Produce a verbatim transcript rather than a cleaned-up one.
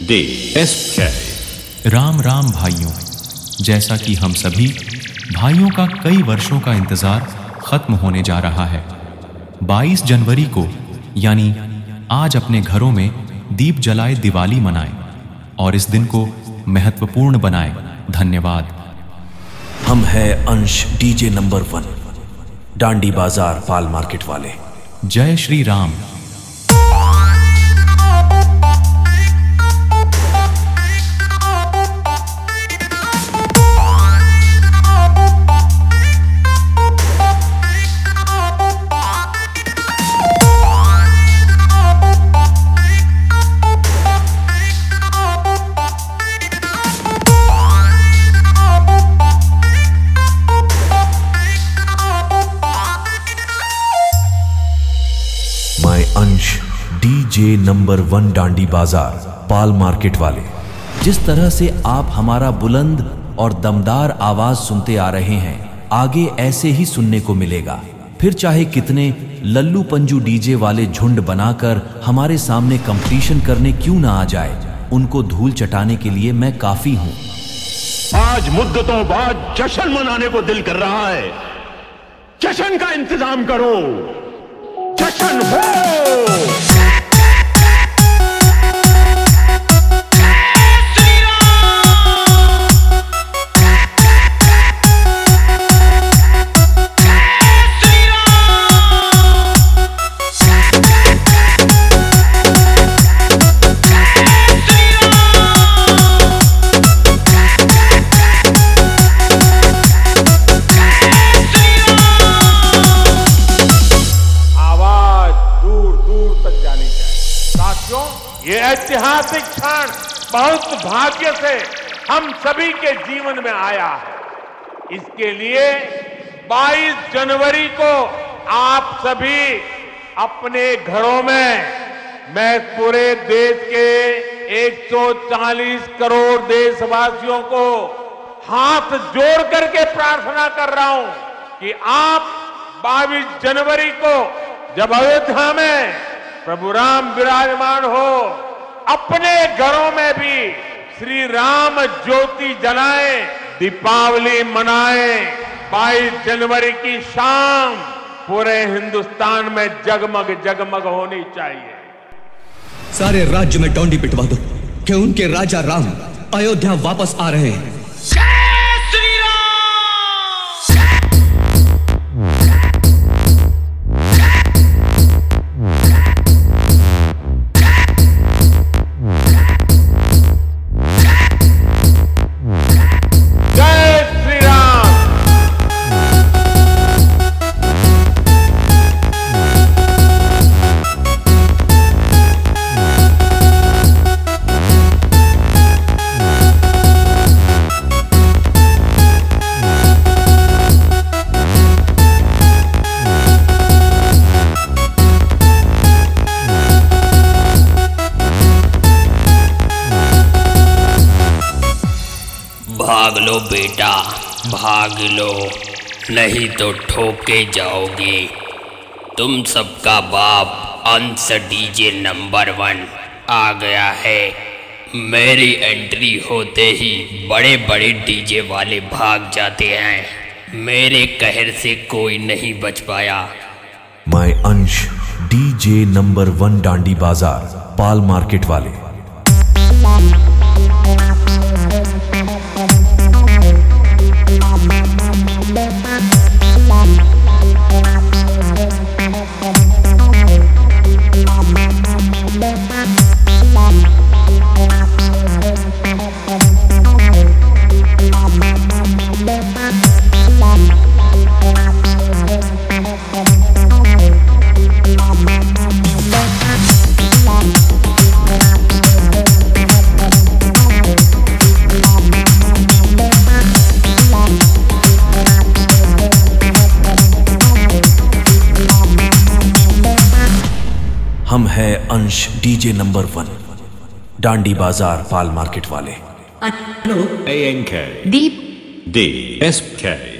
D S के। राम राम भाइयों, जैसा कि हम सभी भाइयों का कई वर्षों का इंतजार खत्म होने जा रहा है। बाईस जनवरी को यानी आज अपने घरों में दीप जलाए दिवाली मनाएं और इस दिन को महत्वपूर्ण बनाएं। धन्यवाद। हम है अंश डीजे नंबर वन, डांडी बाजार पाल मार्केट वाले। जय श्री राम। अंश डीजे नंबर वन डांडी बाजार पाल मार्केट वाले। जिस तरह से आप हमारा बुलंद और दमदार आवाज सुनते आ रहे हैं, आगे ऐसे ही सुनने को मिलेगा। फिर चाहे कितने लल्लू पंजू डीजे वाले झुंड बनाकर हमारे सामने कंपटीशन करने क्यों ना आ जाए, उनको धूल चटाने के लिए मैं काफी हूं। आज मुद्दतों बाद जश्न मनाने को दिल कर रहा है। जश्न का इंतजाम करो, जश्न हो। ये ऐतिहासिक क्षण बहुत भाग्य से हम सभी के जीवन में आया है। इसके लिए बाईस जनवरी को आप सभी अपने घरों में, मैं पूरे देश के एक सौ चालीस करोड़ देशवासियों को हाथ जोड़ करके प्रार्थना कर रहा हूं कि आप बाईस जनवरी को जब अयोध्या में प्रभु राम विराजमान हो, अपने घरों में भी श्री राम ज्योति जलाएं, दीपावली मनाएं। बाईस जनवरी की शाम पूरे हिंदुस्तान में जगमग जगमग होनी चाहिए। सारे राज्य में डोंडी पिटवा दो कि उनके राजा राम अयोध्या वापस आ रहे हैं। भाग लो बेटा, भाग लो, नहीं तो ठोके जाओगे। तुम सबका बाप अंश डीजे नंबर वन आ गया है। मेरी एंट्री होते ही बड़े बड़े डीजे वाले भाग जाते हैं। मेरे कहर से कोई नहीं बच पाया। माय अंश डीजे नंबर वन डांडी बाजार पाल मार्केट वाले। हम है अंश डीजे नंबर वन, डांडी बाजार पाल मार्केट वाले। A N K Deep D S K